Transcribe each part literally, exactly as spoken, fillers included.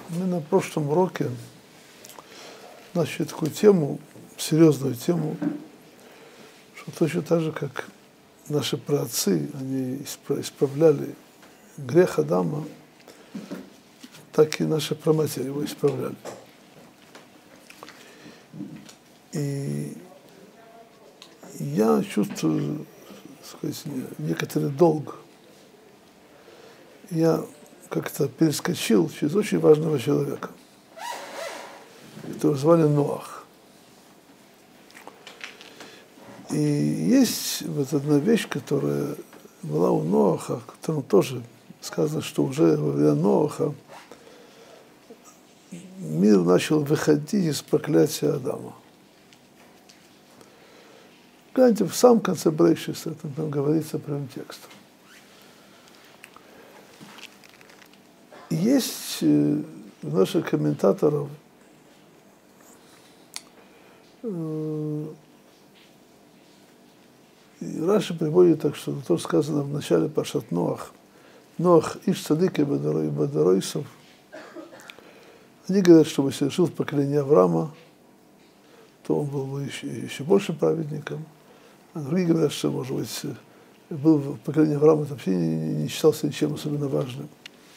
Мы на прошлом уроке начали такую тему, серьезную тему, что точно так же, как наши праотцы, они исправляли грех Адама, так и наши праматери его исправляли. И я чувствую, так сказать, некоторый долг. Я как-то перескочил через очень важного человека, которого звали Ноах. И есть вот одна вещь, которая была у Ноаха, о котором тоже сказано, что уже во время Ноаха мир начал выходить из проклятия Адама. Гляньте, в самом конце Брейшиса, там, там говорится прямым текстом. Есть у наших комментаторов э, Раши приводит так, что то сказано в начале Паршат Ноах. Ноах иш цадик и бадаройсов. Они говорят, что если жил в поколении Авраама, то он был бы еще, еще больше праведником. А другие говорят, что, может быть, был в поколении Авраама, это вообще не, не считался ничем особенно важным.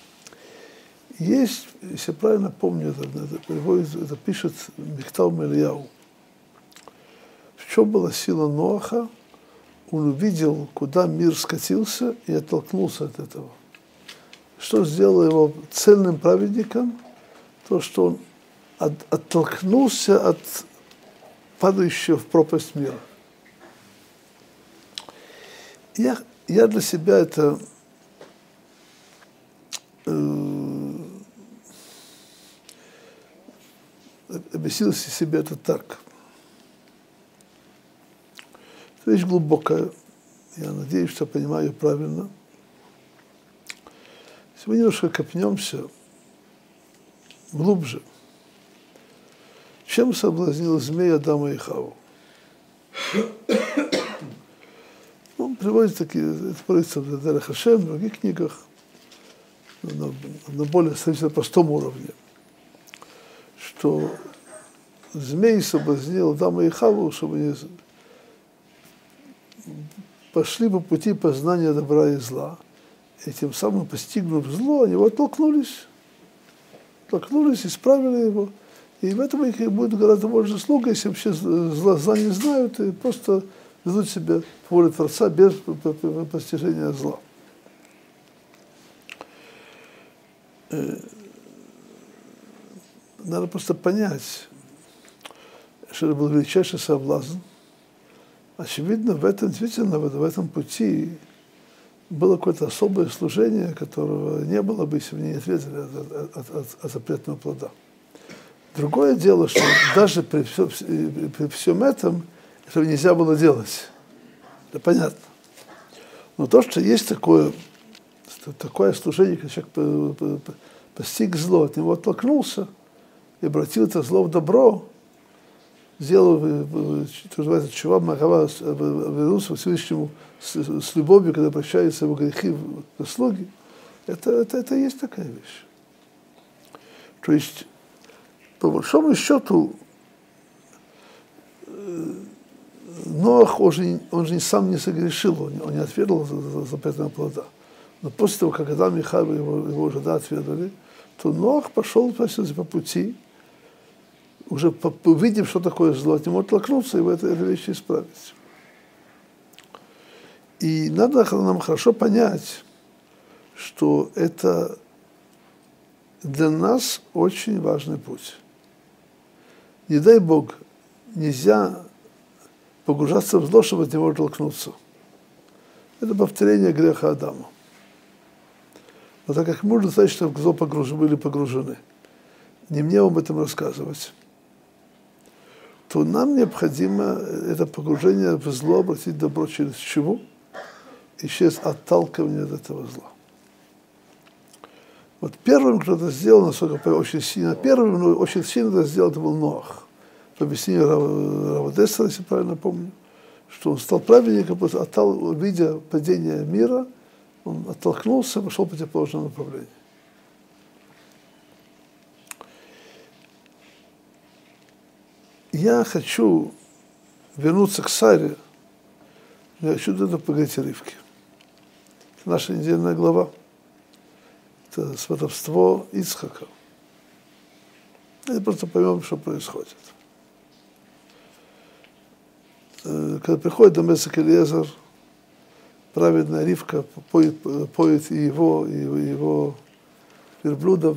Есть, если я правильно помню, это, это, приводит, это пишет Михтав Мельяу. В чем была сила Ноаха? Он увидел, куда мир скатился, и оттолкнулся от этого. Что сделало его цельным праведником? То, что он от, оттолкнулся от падающего в пропасть мира. Я, я для себя это э, объяснил себе это так. Это вещь глубокая. Я надеюсь, что понимаю ее правильно. Если мы немножко копнемся глубже, чем соблазнил змей Адама и Хаву? Он приводит такие, это приводится в Дерech Хашем, в других книгах, на, на более сравнительно простом уровне, что змей соблазнил Адама и Хаву, чтобы они пошли по пути познания добра и зла. И тем самым, постигнув зло, они его оттолкнулись. Оттолкнулись, исправили его. И в этом их будет гораздо больше заслуга, если вообще зла, зла не знают и просто ведут себя по воле Творца без постижения зла. Надо просто понять, что это был величайший соблазн. Очевидно, в этом, действительно, в этом пути было какое-то особое служение, которого не было бы, если бы не ответили от, от, от, от запретного плода. Другое дело, что даже при, все, при всем этом этого нельзя было делать. Это понятно. Но то, что есть такое, такое служение, когда человек постиг зло, от него оттолкнулся и обратил это зло в добро, сделал, что называется, чува Магава, вернулся к Всевышнему с, с любовью, когда прощаются его грехи в заслуги, это, это, это и есть такая вещь. То есть, по большому счету, Ноах, он же, он же сам не согрешил, он, он не отведал за, за запретного плода. Но после того, как Адам и Хава его, его уже да, отведали, то Ноах пошел по пути, уже увидев, что такое зло, от него оттолкнуться и в этой, этой вещи исправить. И надо нам хорошо понять, что это для нас очень важный путь. Не дай Бог, нельзя погружаться в зло, чтобы от него оттолкнуться. Это повторение греха Адама. Но так как мы уже знаем, что в зло погруж... были погружены, не мне об этом рассказывать, то нам необходимо это погружение в зло обратить в добро через чего? И через отталкивание от этого зла. Вот первым, кто это сделал, насколько очень сильно, первым, но очень сильно это сделал, это был Ноах. По объяснению Рава Дессера, если правильно помню, что он стал праведником, оттал, видя падение мира, он оттолкнулся, пошел по противоположному направлению. я хочу вернуться к Саре, я хочу туда поговорить о Ривке. Это наша недельная глава. Это сватовство Ицхака. Это просто поймем, что происходит. Когда приходит Дамесек Элиезер, праведная Ривка поет, поет и его, и его верблюдов.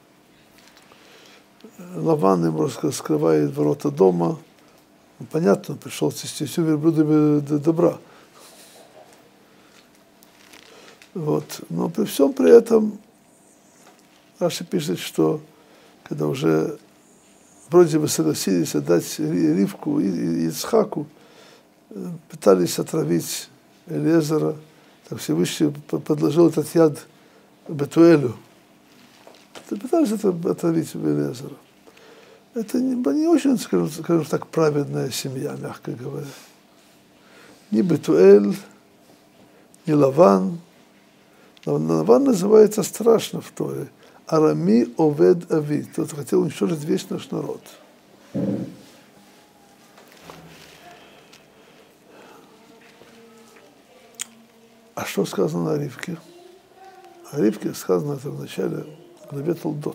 Лаван им раскрывает ворота дома. Понятно, пришел цести всю верблюдами добра. Вот. Но при всем при этом Раши пишет, что когда уже вроде бы согласились отдать Ривку и Ицхаку, пытались отравить Элиезера, так Всевышний подложил этот яд Бетуэлю. Пытались отравить Элиезера. Это не, не очень, скажем, скажем так, праведная семья, мягко говоря. Ни Бетуэль, ни Лаван. Лаван называется страшно в Торе. Арами овед ави. Тот хотел уничтожить весь наш народ. А что сказано о Ривке? О Ривке сказано это в начале главе Толдот.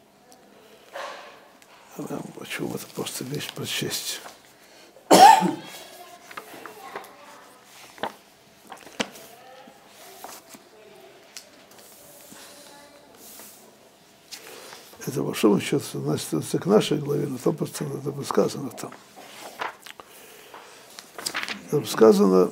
Я хочу это просто вещь прочесть. Это, по большому счету, относится к нашей главе, но там просто это сказано там. Там сказано,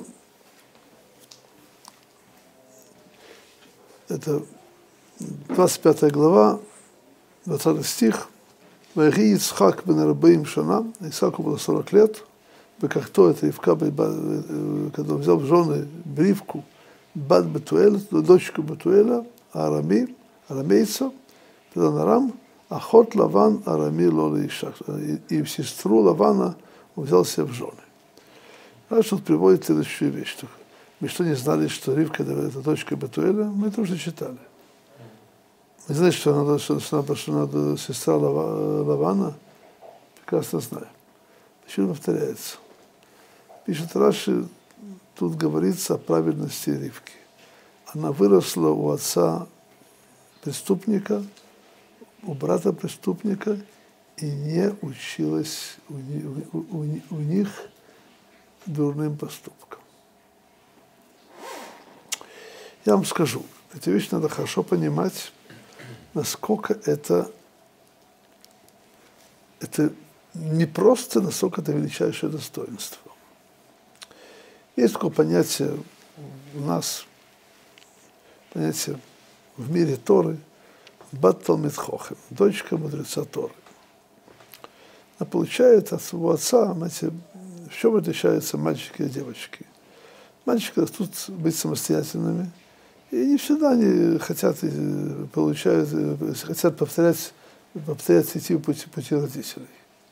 это двадцать пятая глава, двадцатый стих. «Ваиги Ицхак бен арбаим шана», Исааку было сорок лет, «Бекахто это Ривка, когда он взял в жены Ривку, бат Бетуэля, дочку Бетуэля, Арами, арамейца, Педан Арам, Ахот Лаван Арами лоли Ишак». И в сестру Лавана он взял себе в жены. А что тут приводит следующую вещь. Мы что, не знали, что Ривка это дочка Бетуэля? Мы это уже читали. Мы знаем, что она, что, что, что она сестра Лавана, прекрасно знаем. Почему повторяется? Пишет Раши, тут говорится о праведности Ривки. Она выросла у отца преступника, у брата преступника и не училась у, у, у, у них дурным поступкам. Я вам скажу, эти вещи надо хорошо понимать, насколько это, это не просто, насколько это величайшее достоинство. Есть такое понятие у нас, понятие в мире Торы, бат талмид хохем, дочка мудреца Торы. Она получает от своего отца, знаете, в чем отличаются мальчики и девочки. Мальчики растут быть самостоятельными, и не всегда они хотят, получают, хотят повторять, повторять идти по пути, пути родителей.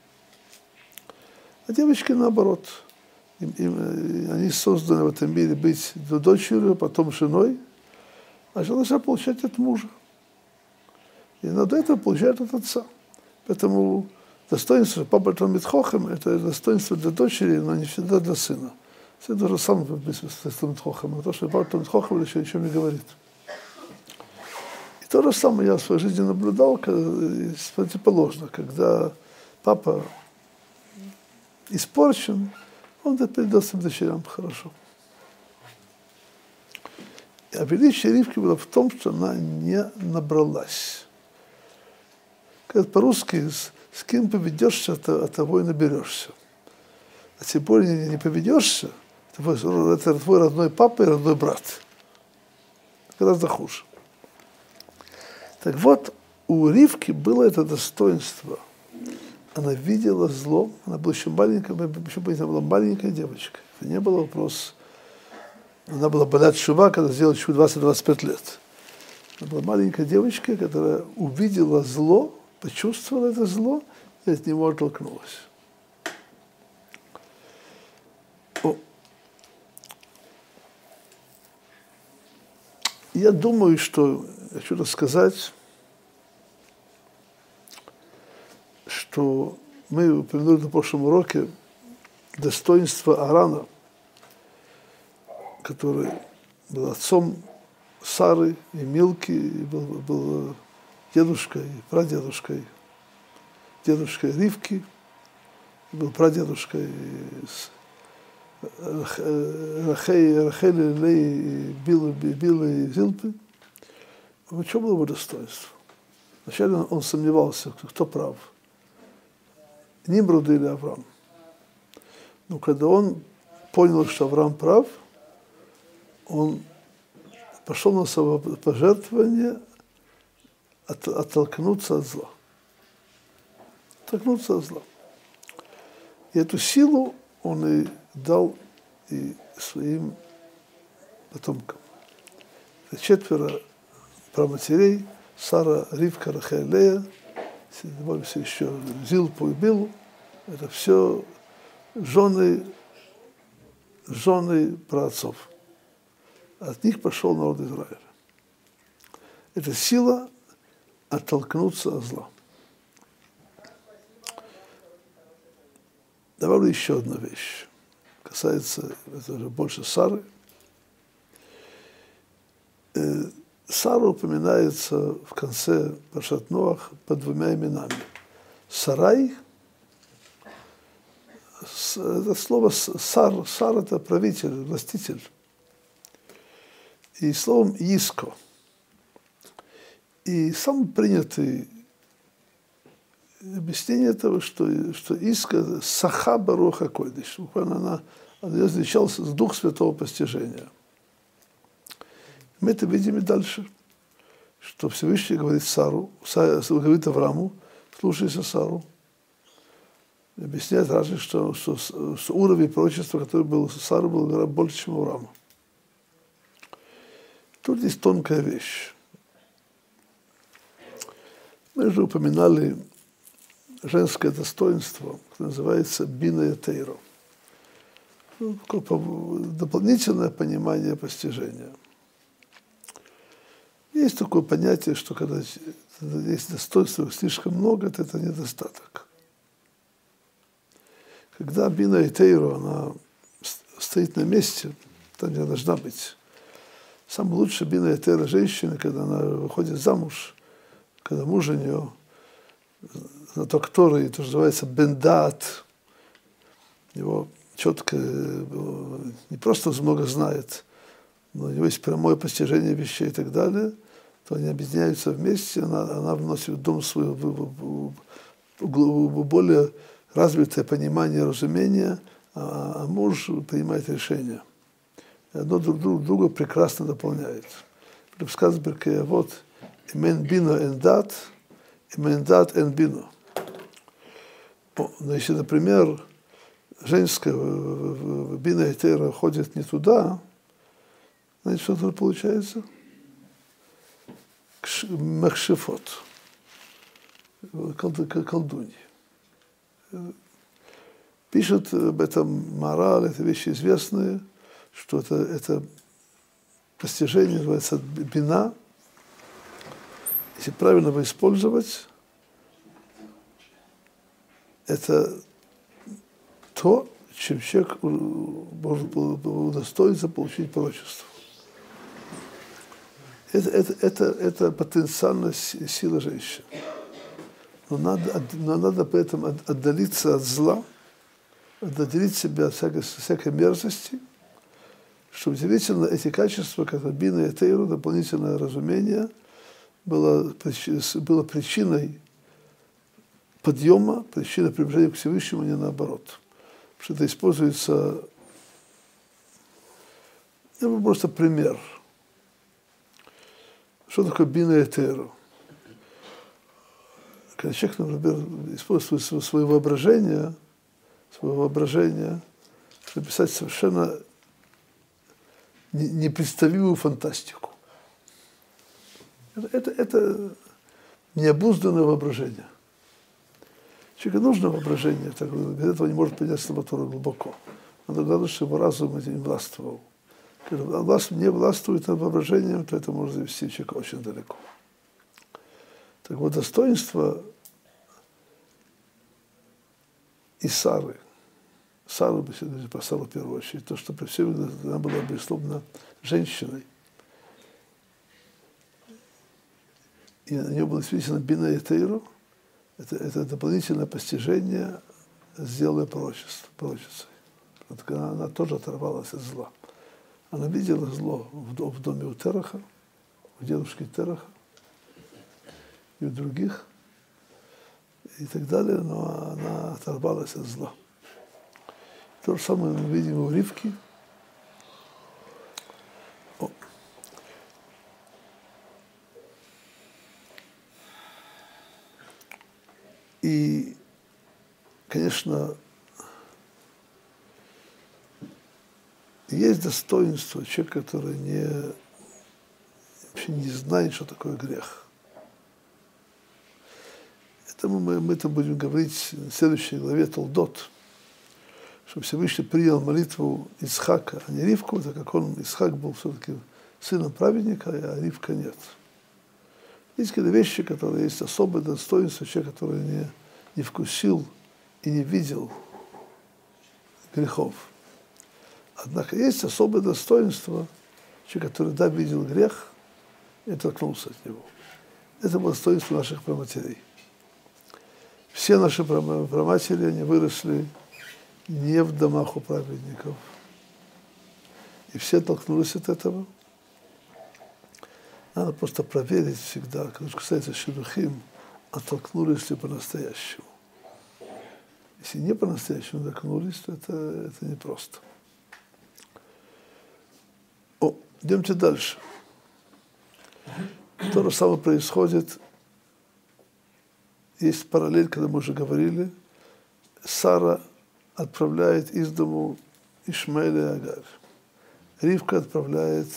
А девочки наоборот. Им, им, они созданы в этом мире быть дочерью, потом женой, а жена должна получать от мужа. И надо этого получает от отца. Поэтому достоинство папа талмид хохем – это достоинство для дочери, но не всегда для сына. Это то же самое с талмид хохем. То, что папа талмид хохем еще ничего не говорит. И то же самое я в своей жизни наблюдал, противоположно, когда папа испорчен, он передал своим дочерям хорошо. А величие Ривки было в том, что она не набралась. Как по-русски, с, с кем поведешься, от того и наберешься. А тем более не поведешься, это твой родной папа и родной брат. Гораздо хуже. Так вот, у Ривки было это достоинство. Она видела зло, она была еще маленькая, еще она была маленькая девочка. Это не был вопрос. Она была болят шува, когда сделала чуть двадцать-двадцать пять лет. Она была маленькая девочка, которая увидела зло, почувствовала это зло и от него оттолкнулась. О. Я думаю, что хочу рассказать, что мы упомянули на прошлом уроке достоинство Арана, который был отцом Сары и Милки, и был, был дедушкой, прадедушкой, дедушкой Ривки, был прадедушкой Рахели, Рахели, Леи, Билы, Билы и Зилпы. В чем было его достоинство? Вначале он сомневался, кто прав, Нимрод или Авраам. Но когда он понял, что Авраам прав, он пошел на самопожертвование от, оттолкнуться от зла. Оттолкнуться от зла. И эту силу он и дал и своим потомкам. Это четверо праматерей: Сара, Ривка, Рахель, Лея, добавимся еще Зилпу и Билу. Это все жены, жены праотцов. От них пошел народ Израиля. Это сила оттолкнуться от зла. Добавлю еще одну вещь. Касается, это уже больше Сары. Сара упоминается в конце Паршат Ноах под двумя именами. Сарай, это слово сар, сар это правитель, властитель. И словом Иско. И самый принятый объяснение этого, что, что Иско Саха Баруха Койдыш. Буквально она, она отличалась с Дух Святого постижения. Мы это видим и дальше, что Всевышний говорит Сару, говорит Аврааму: слушайся Сару. Объясняет Раши, что, что, что уровень пророчества, который был у Сары, был гораздо больше, чем у Авраама. Тут есть тонкая вещь. Мы уже упоминали женское достоинство, которое называется бина и тейро. Ну, дополнительное понимание постижения. Есть такое понятие, что когда есть достоинство слишком много, то это недостаток. Когда бина и тейро, она стоит на месте, там, где должна быть. Самое лучшее бина и тейро женщины, когда она выходит замуж, когда муж у нее, на то, который, то, что называется бендат, его четко, не просто много знает, но у него есть прямое постижение вещей и так далее, то они объединяются вместе, она, она вносит в дом свое более развитое понимание, разумение, а, а муж принимает решения. И одно друг, друг друга прекрасно дополняет. Сказано в Перкей Авот: «Имен бино эн дат, имен дат эн бино». Но если, например, женская бина и тейра ходит не туда, знаете, что тогда получается? Махшифот, колдуньи. Пишет об этом Мораль, это вещи известные, что это, это постижение называется бина. Если правильно его использовать, это то, чем человек может удостоиться получить пророчество. Это, это, это, это потенциальная сила женщины. Но надо, но надо при этом отдалиться от зла, отделить себя от всякой, всякой мерзости, чтобы действительно эти качества, как бина и тейру, дополнительное разумение, было, было причиной подъема, причиной приближения к Всевышнему, не наоборот. Потому что это используется, это просто пример. Что такое бина и тейру? Когда человек, например, использует свое воображение, свое воображение, чтобы писать совершенно непредставимую фантастику. Это, это, это необузданное воображение. Человеку нужно воображение, так, без этого не может понять Тору глубоко. Надо главное, чтобы разум этим властвовал. Когда власть не властвует над воображением, то это может завести человека очень далеко. Так вот, достоинство и Сары. Сара, бы про Сару в первую очередь, то, что при всем она была, безусловно, женщиной. И на нее было связано бина и тейру. Это, это дополнительное постижение сделанное пророчеством, пророчицей. Она, она тоже оторвалась от зла. Она видела зло в, в доме у Тераха, у дедушки Тераха и у других, и так далее, но она оторвалась от зла. То же самое мы видим у Ривки. О. И, конечно, есть достоинство человека, который не, вообще не знает, что такое грех. Это мы, мы это будем говорить в следующей главе Толдот, что Всевышний принял молитву Ицхака, а не Ривку, так как он, Ицхак, был все-таки сыном праведника, а Ривка нет. Есть какие-то вещи, которые есть особое достоинство человека, который не, не вкусил и не видел грехов. Однако есть особое достоинство человека, который, да, видел грех и оттолкнулся от него. Это было достоинство наших праматерей. Все наши праматери, они выросли не в домах у праведников. И все оттолкнулись от этого. Надо просто проверить всегда, когда касается шидухим, оттолкнулись ли по-настоящему. Если не по-настоящему оттолкнулись, то это, это непросто. О, идемте дальше. То же самое происходит, есть параллель, когда мы уже говорили, Сара отправляет из дому Ишмаэля и Агарь. Ривка отправляет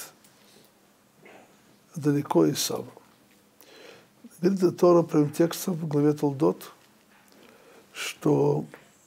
далеко Исава. Говорит Тора прямым текстом в главе Толдот, что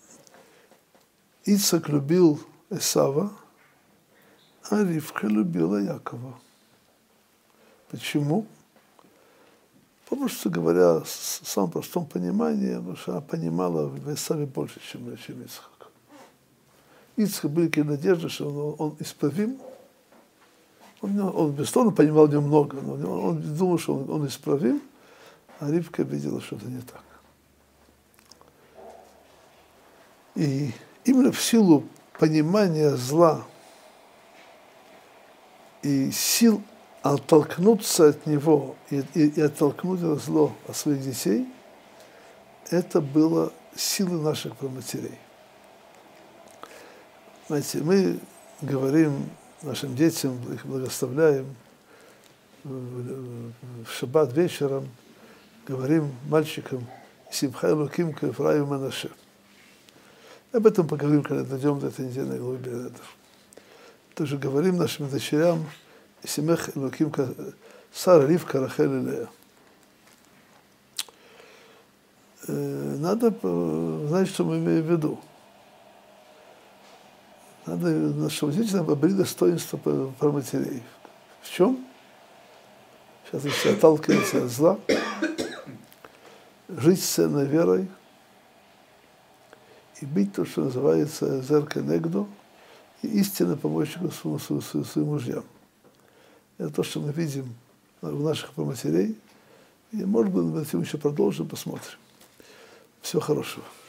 Ицхак любил Исава, а Ривка любила Якова. Почему? Просто говоря, в самом простом понимании, потому что она понимала в Исаве больше, чем, чем Ицхак. Ицхак были какие надежды, что он, он исправим. Он, он безусловно понимал в нем много, но он, он думал, что он, он исправим, а Ривка видела что-то не так. И именно в силу понимания зла и сил оттолкнуться от него и, и, и оттолкнуть зло от своих детей, это было силой наших праматерей. Знаете, мы говорим нашим детям, их благословляем в шаббат вечером, говорим мальчикам «Симха Элоким ка Эфраим Манаше». Об этом поговорим, когда дойдем до этой недельной главы Бейнедер. Также говорим нашим дочерям «Симех Элоким ка Сара Ривка Рахель и Лея». Надо знать, что мы имеем в виду. Надо, чтобы дети обрели достоинство праматерей. В чем? Сейчас если отталкиваться от зла, жить с ценной верой и быть то, что называется зерка негду, и истинно помочь своим, своим, своим мужьям. Это то, что мы видим у наших праматерей. И, может быть, мы этим еще продолжим, посмотрим. Всего хорошего.